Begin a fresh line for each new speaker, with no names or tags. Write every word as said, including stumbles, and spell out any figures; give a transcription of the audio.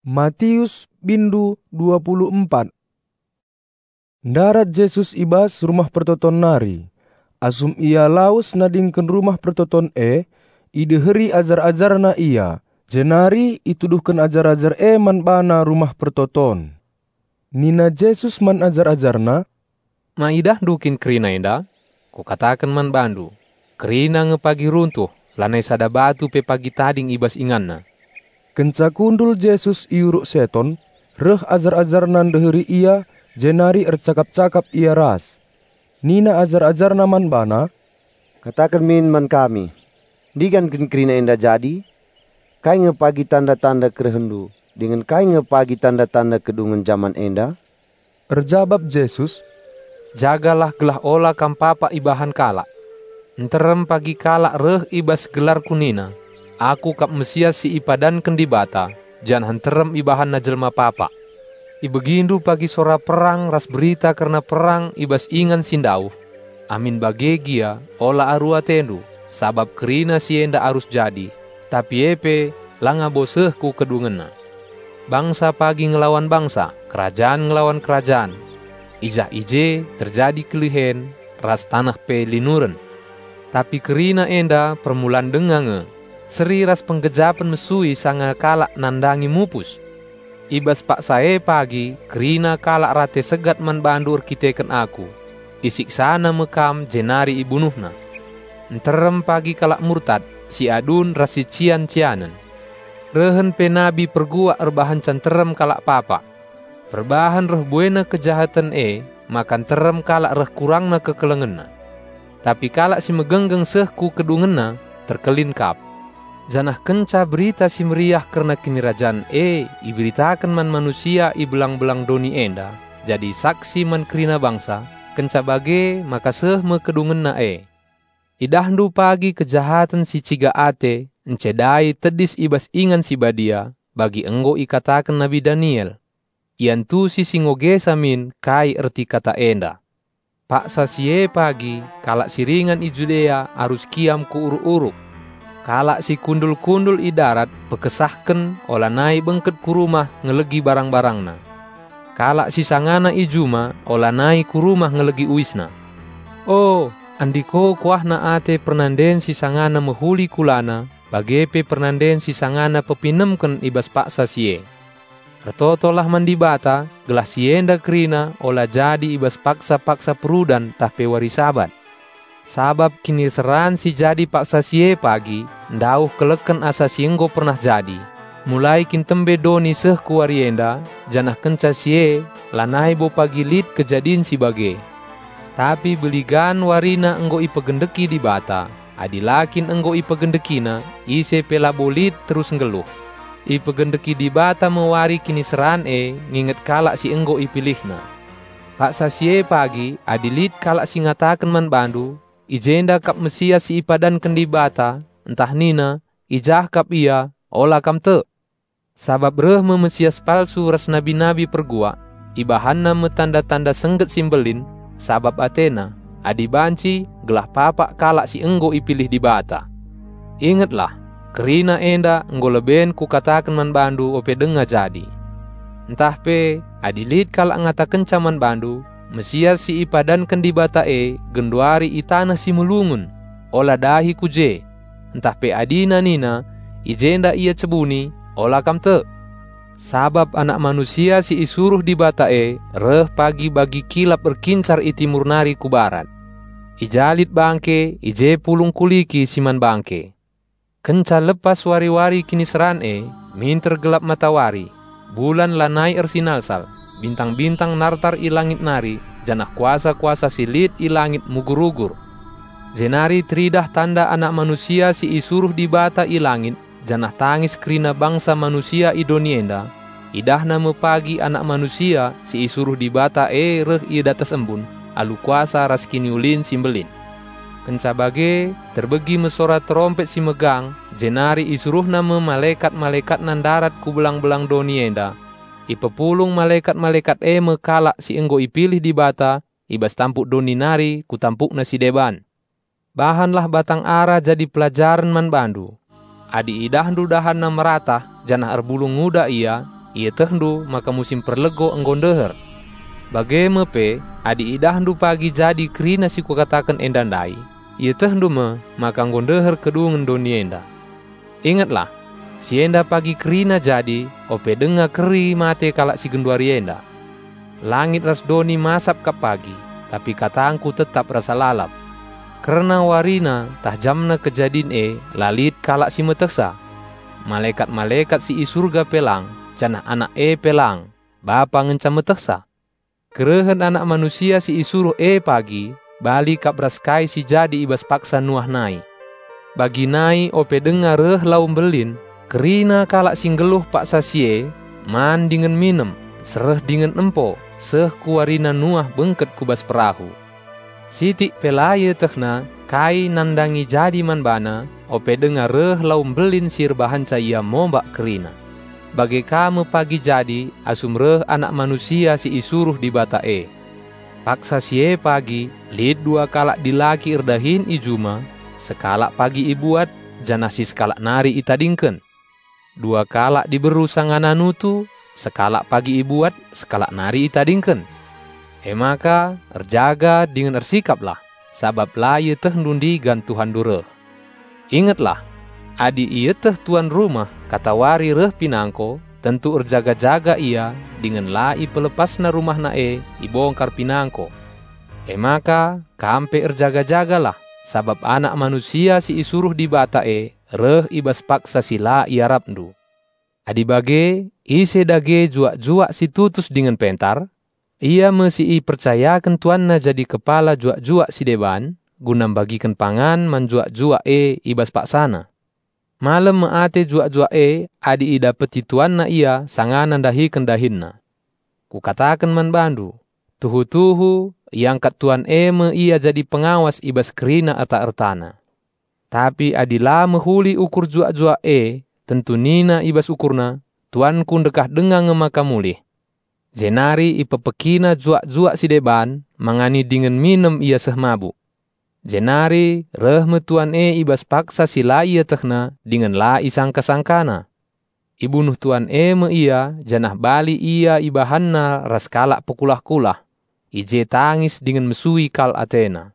Matius bindu dua puluh empat. Darat Jesus ibas rumah pertoton nari. Asum ia laus nadingken rumah pertoton e, ideheri ajar-ajarna ia. Jenari ituduhkan ajar-ajar e man bana rumah pertoton. Nina Jesus man ajar-ajarna,
Maidah dukin kerina enda, ku katakan man bandu. Kerina ngepagi runtuh, lanai sada batu pe pagi tading ibas inganna.
kenca kundul Jesus iuruk seton, reh ajar-ajarna deheri ia, jenari ercakap-cakap ia ras. Nina ajar-ajarna man bana,
Katakan min man kami, digan ken kerina enda jadi, kai ngepagi tanda-tanda kerehendu, dengan kai ngepagi tanda-tanda kedungan zaman enda?
Erjabab Jesus,
Jagalah gelah ola kam papa ibahan kalak. Enterem pagi kalak reh ibas gelar kunina. Aku kap Mesias si ipadan kendibata, jan hanterem ibahan na jelma papa. Ibegindu pagi sora perang ras berita karena perang ibas ingan sindau. Amin bagegia ola arua tendu, sabab kerina si enda arus jadi. Tapi epe langa bosehku kedungena. Bangsa pagi ngelawan bangsa, kerajaan ngelawan kerajaan. Ijah ije terjadi kelihen, ras tanah pe linuren. Tapi kerina enda permulaan dengange. Seri ras penggejapan mesui sanga kalak nandangi mupus. Ibas pak sae pagi, kerina kalak rate segat man bandur kiteken aku. Isiksana mekam jenari ibunuhna. Enterem pagi kalak murtad, si adun rasi cian-cianen. Rehen pe nabi pergua erbahan canterem kalak papa. Perbahan roh buena kejahatan e, makan terem kalak reh kurangna kekelengenna. Tapi kalak si megenggeng sehku kedungenna, terkelin kap. Janah kenca berita si meriah karena kinirajaan e, iberitakan man manusia ibelang-belang doni enda, jadi saksi man kerina bangsa, kenca bage maka seh me kedungenna e. Idahdu pagi kejahatan si ciga ate, encedai tedis ibas ingan si badia, bagi enggo ikatakan Nabi Daniel. Ian tu si singoge samin kai erti kata enda. Pak sasie pagi, kalak siringan i Judea arus kiam ku uruk-uruk. Kalak si kundul-kundul i darat pekesahken olah nai bengket ku rumah ngelegi barang-barangna. Kalak si sangana i juma olah nai ku rumah ngelegi uisna. Oh, andiko kuahna ate pernanden si sangana mehuli kulana, bagepe pernanden si sangana pepinemken ibas pak sasie. Retotolah mandibata, gelah sienda kerina olah jadi ibas paksa-paksa perudan tahpe warisabat. Sabab kini seran si jadi paksa sie pagi, ndauh keleken asa sienggo pernah jadi. Mulai kintembe doni seh kuarienda, janah kenca sie, lanai bo pagi lid kejadin si bage. Tapi beligan warina enggo ipegendeki di bata, adilakin enggo ipegendekina, ise pela bolit terus ngeluh. Ipegendeki di bata mewari kini seran e, nginget kalak si enggo ipilihna. Pak sasie pagi, adilit kalak si ngatakan man bandu, ijenda kap Mesias si ipadan kendi bata, entah nina, ijah kap ia, ola kam te. Sabab reh me Mesias palsu ras nabi-nabi pergua, ibahanna me tanda-tanda sengget simbelin, sabab Atena, adi banci, gelah papak kalak si enggo ipilih di bata. Ingatlah, kerina enda enggo leben ku katakan man bandu ope denga jadi. Entah pe, adilit kalak ngatakan caman bandu, Mesias si ipadan kendi bata e, genduari itanah si mulungun, ola dahi kuje. Entah pe adina nina, ijenda ia cebuni, ola kam te. Sabab anak manusia si isuruh di bata e, reh pagi bagi kilap berkincar i timur nari ku barat. Ijalit bangke, ije pulung kuliki siman bangke. Kenca lepas wari-wari kini seran e, minter gelap matawari, bulan lanai ersinalsal. Bintang-bintang nartar i langit nari, janah kuasa-kuasa silit i langit mugur-ugur. Jenari tridah tanda anak manusia si isuruh di bata i langit, janah tangis kerina bangsa manusia i donienda. Idahna mepagi anak manusia si isuruh di bata e reh i datas embun, alu kuasa ras kini ulin simbelin. Kenca bage, terbegi mesora trompet si megang, jenari isuruhna me malaikat-malaikat nan darat ku belang-belang donienda. Ipepulung malaikat-malaikat e mekalak si enggo ipilih di bata, ibas tampuk doni nari ku tampuk nasi deban. Bahanlah batang ara jadi pelajaran man bandu. Adi idahdu dahanna meratah, janah erbulung muda ia, ia tehndu maka musim perlego enggon deher. Bage mepe adi idahndu pagi jadi kerina si kukatakan endandai, ia tehndu me maka enggon deher kedungen doni enda. Ingatlah, si enda pagi kerina jadi, ope denga keri mate kalak si genduari enda. Langit ras doni masap kap pagi, tapi katangku tetap rasa lalap. Karena warina tah jamna kejadin e lalit kalak si meteksa. Malaikat-malaikat si i surga pelang, canah anak e pelang, bapa ngenca meteksa. Kerehen anak manusia si i suruh e pagi, bali kap raskai si jadi ibas paksa nuah nai. Bagi nai ope dengar reh laum belin, kerina kalak singgeluh paksa sie, man dengan minem, sereh dengan empo, seh kuarina nuah bengket kubas perahu. Sitik pelaya tehna, kai nandangi jadi man bana, ope dengar reh laum belin sir bahan caya mombak kerina. Bagi kamu pagi jadi, asum reh anak manusia si isuruh di bata e. Paksa sie pagi, lid dua kalak dilaki erdahin ijuma, sekalak pagi ibuat, janasi sekalak nari itadingken. Dua kalak diberu sangananutu, sekalak pagi ibuat, sekalak nari itadingken. Emaka, erjaga dengan ersikaplah, sabab laye teh nundi gan Tuhan dureh. Ingatlah, adi iya teh tuan rumah, kata wari reh pinangko, tentu erjaga-jaga ia, dengan lai pelepasna rumah nae, ibongkar pinangko. Emaka, kampe erjaga-jagalah, sabab anak manusia si isuruh di bata e, reh ibas paksa sila ia rapndu. Adi bage, ise dage juak-juak si tutus dengan pentar, ia mesti percayakan tuanna jadi kepala juak-juak si deban, gunam bagikan pangan man juak-juak e ibas paksana. Malam meate juak-juak e, adi idapeti tuanna ia sanganan dahi kendahinna. Kukatakan man bandu, tuhu-tuhu, yang kat tuan e me ia jadi pengawas ibas kerina erta-ertana. Tapi adila mehuli ukur juak-juak e, tentu nina ibas ukurna, tuanku dekah dengang ngemaka mulih. Jenari ipepekina juak-juak si deban, mangani dengan minem ia seh mabuk. Jenari reh metuan e ibas paksa sila ia tehna dengan la isangka-sangkana. Ibunuh tuan e me ia, janah bali ia ibahanna ras kalak pekulah-kulah. Ije tangis dengan mesui kal Athena.